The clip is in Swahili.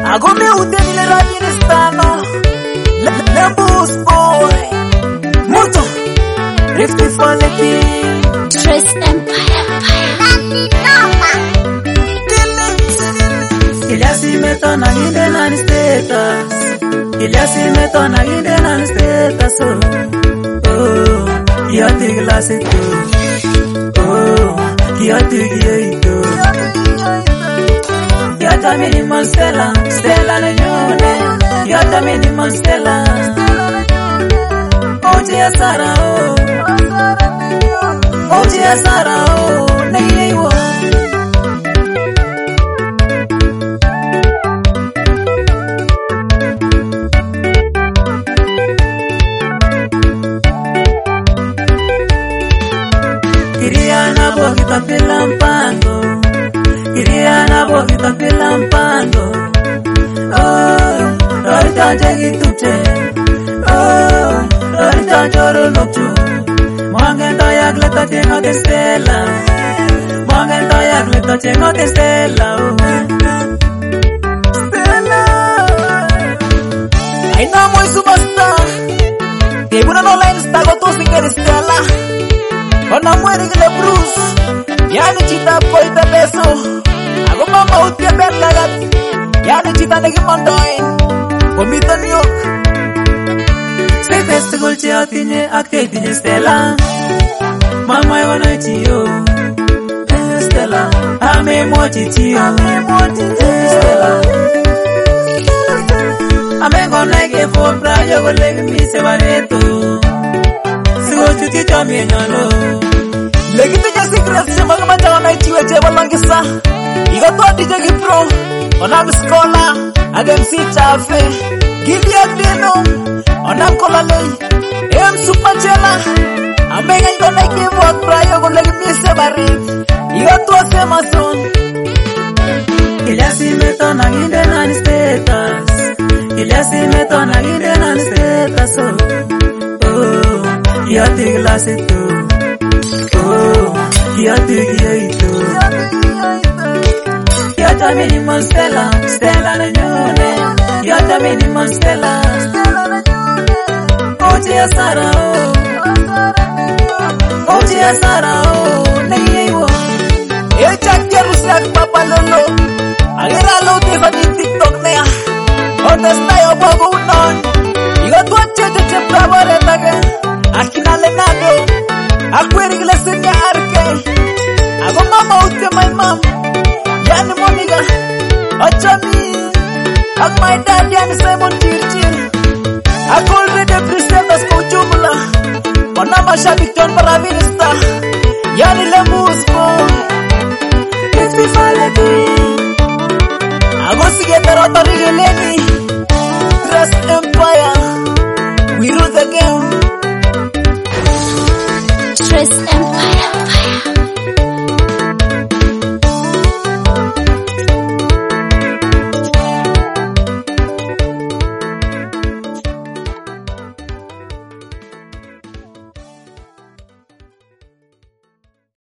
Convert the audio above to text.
Agome uteni le radinistano Lembus boy Muto Rifty Faleki Stress Empire. Iliasi metona inde na status Iliasi metona inde na status Oh Kiati glasi tu Oh Kiati giyeito Kiata minimal Stella Stella le nyone Kiata minimal Stella Oji ya Sara Oji ya Sara Neiwa Kiriana bo kita pilampango Kiriana bo kita pilampango Oh Rarita jagi tute Oh Rarita joro nokchu Mwangenta yagleta chengo de Stella Mwangenta yagleta chengo de Stella Stella Aina moi superstar Kebuna no line stago tu singeri Stella Ona muere que le Bruce Ya ni chita poita beso Ago mama utia berlagat Ya ni chita negi mondoin Komita nyok Stay festival che atinye akte tinye Stella Mama wana chiyo Stella Ame mochi chiyo Stella Ame gona ke fobra Yogo legi mi se bareto Sigo chuti chami nyano Legi tuja secret Chema kama chawana ichiwe cheba langisa Igo tuwa DJ Gipro Onam skola Agem si chafe Gili adeno Onam kola lei Em super chela Amenga igo na ikivu akrayo Go legi mise barit Igo tuwa sema son Iliasi metona ginde na status Iliasi metona ginde na status Oh Kiati glasi tu Oh Kiati giyeito Kiata minimal Stella Stella le nyone Kiata minimal Stella Oji ya Sara Oji ya Sara Neiwa Echak Jerusalem papa lolo Agira lo tifa di TikTok nea Honesta yo bogo unon Igo tuwa cheche pravore tage Akina lenado Akweri glesenya arke Ago mama utte my mom Yani moniga Ochami Ak my dad yani Simon Chirchir Ak already presentas ko jumla Ona mashabik John Paravinista Yani Lembus boy Rifty Faleki Ago sige terota rigeleni Stress Empire We rule the game Stress